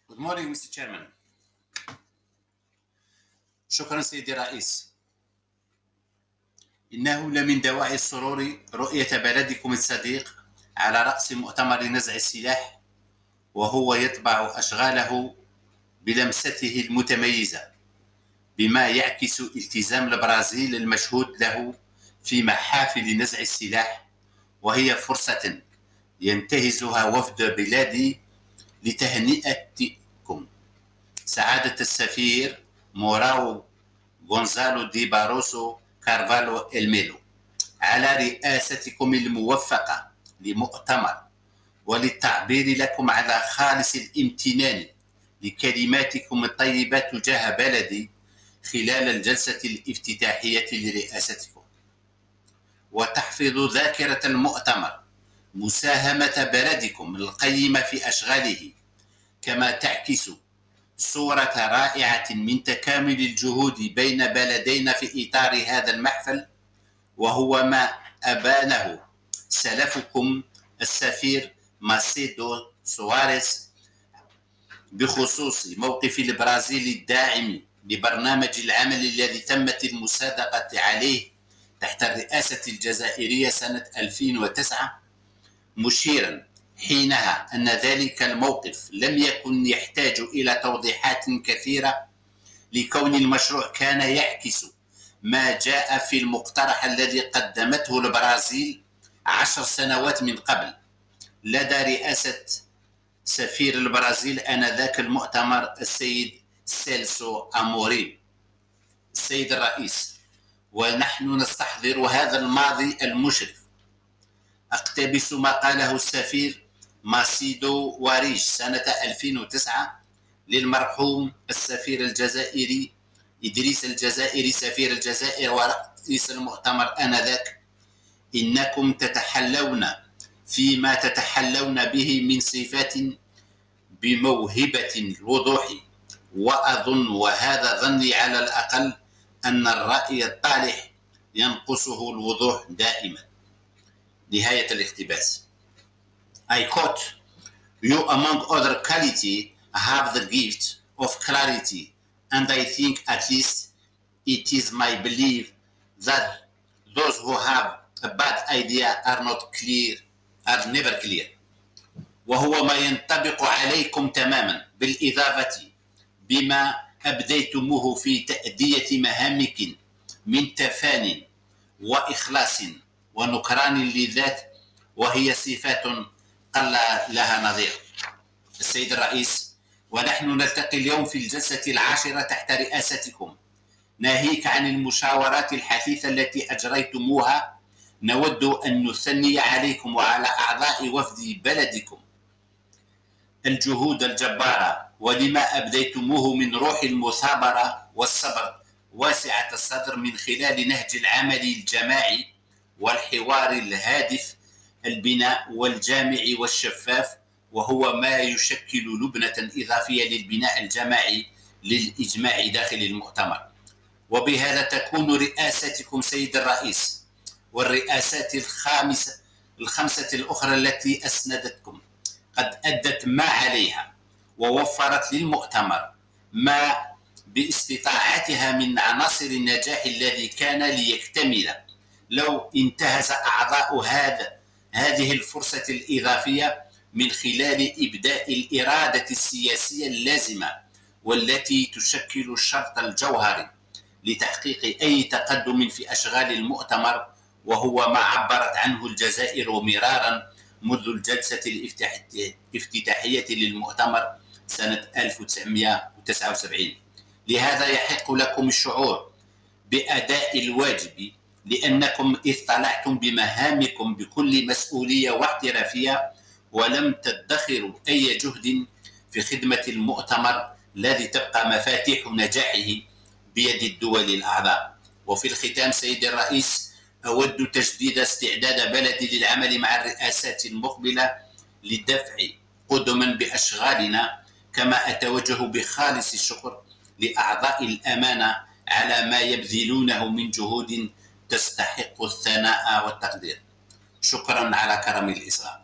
Good morning, Mr. Chairman. شكرا سيدي الرئيس. إنه لمن دواعي السرور رؤية بلدكم الصديق على رأس مؤتمر نزع السلاح، وهو يطبع أشغاله بلمسته المتميزة، بما يعكس التزام البرازيل المشهود له في محافل نزع السلاح، وهي فرصة ينتهزها وفد بلادي لتهنئتكم سعادة السفير موراو غونزالو دي باروسو كارفالو الميلو على رئاستكم الموفقة لمؤتمر، وللتعبير لكم على خالص الامتنان لكلماتكم الطيبة تجاه بلدي خلال الجلسة الافتتاحية لرئاستكم. وتحفظ ذاكرة المؤتمر مساهمة بلدكم القيمة في أشغاله، كما تعكس صورة رائعة من تكامل الجهود بين بلدينا في إطار هذا المحفل، وهو ما أبانه سلفكم السفير ماسيدو سواريز بخصوص موقف البرازيل الداعم لبرنامج العمل الذي تمت المصادقة عليه تحت الرئاسة الجزائرية سنة 2009، مشيرا حينها أن ذلك الموقف لم يكن يحتاج إلى توضيحات كثيرة، لكون المشروع كان يعكس ما جاء في المقترح الذي قدمته البرازيل 10 سنوات من قبل لدى رئاسة سفير البرازيل آنذاك المؤتمر السيد سيلسو أموريم. السيد الرئيس، ونحن نستحضر هذا الماضي المشرف، أقتبس ما قاله السفير ماسيدو واريش سنة 2009 للمرحوم السفير الجزائري إدريس الجزائري سفير الجزائر ورئيس المؤتمر آنذاك: إنكم تتحلون فيما تتحلون به من صفات بموهبة الوضوح، وأظن وهذا ظني على الأقل أن الرأي الطالح ينقصه الوضوح دائما. نهاية الاقتباس. I quote: You among other quality have the gift of clarity, and I think at least it is my belief that those who have a bad idea are not clear, are never clear. وهو ما ينطبق عليكم تماما، بالإضافة بما أبديتموه في تأدية مهامكم من تفان وإخلاص ونكران للذات، وهي صفات قل لها نظير. السيد الرئيس، ونحن نلتقي اليوم في الجلسة العاشرة تحت رئاستكم، ناهيك عن المشاورات الحثيثة التي أجريتموها، نود أن نثني عليكم وعلى أعضاء وفد بلدكم الجهود الجبارة، ولما أبديتموه من روح المثابرة والصبر واسعة الصدر من خلال نهج العمل الجماعي والحوار الهادف، البناء والجامع والشفاف، وهو ما يشكل لبنة إضافية للبناء الجماعي للإجماع داخل المؤتمر. وبهذا تكون رئاستكم سيد الرئيس والرئاسات الخمسة الأخرى التي أسندتكم قد أدت ما عليها، ووفرت للمؤتمر ما باستطاعتها من عناصر النجاح الذي كان ليكتمل لو انتهز أعضاء هذه الفرصة الإضافية من خلال إبداء الإرادة السياسية اللازمة، والتي تشكل الشرط الجوهري لتحقيق أي تقدم في أشغال المؤتمر، وهو ما عبرت عنه الجزائر مرارا منذ الجلسة الافتتاحية للمؤتمر سنة 1979. لهذا يحق لكم الشعور بأداء الواجب، لأنكم اطلعتم بمهامكم بكل مسؤولية واحترافية، ولم تدخروا أي جهد في خدمة المؤتمر الذي تبقى مفاتيح نجاحه بيد الدول الأعضاء. وفي الختام سيدي الرئيس، أود تجديد استعداد بلدي للعمل مع الرئاسات المقبلة لدفع قدما بأشغالنا، كما أتوجه بخالص الشكر لأعضاء الأمانة على ما يبذلونه من جهود تستحق الثناء والتقدير. شكرا على كرم الإصغاء.